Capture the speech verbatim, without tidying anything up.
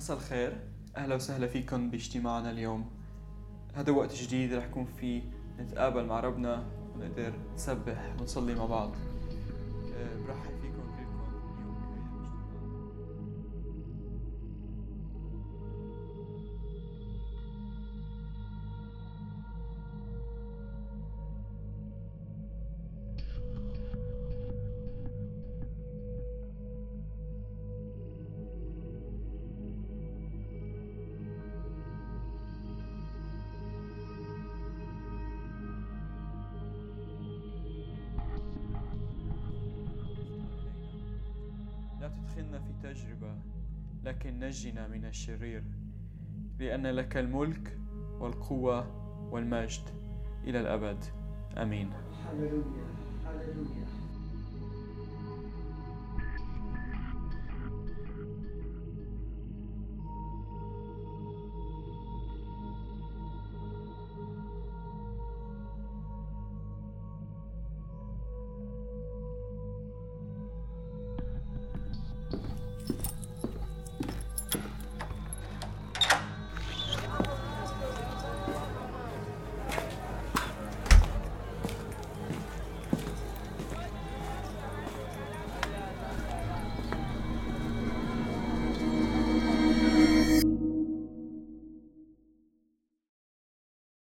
مساء الخير، أهلا وسهلا فيكم باجتماعنا اليوم. هذا وقت جديد رح يكون فيه نتقابل مع ربنا ونقدر نسبح ونصلي مع بعض. أه، برحب فيكم كلكم اليوم بهذا الاجتماع. لا تدخلنا في تجربة، لكن نجنا من الشرير، لأن لك الملك والقوة والمجد إلى الأبد. آمين. هللويا هللويا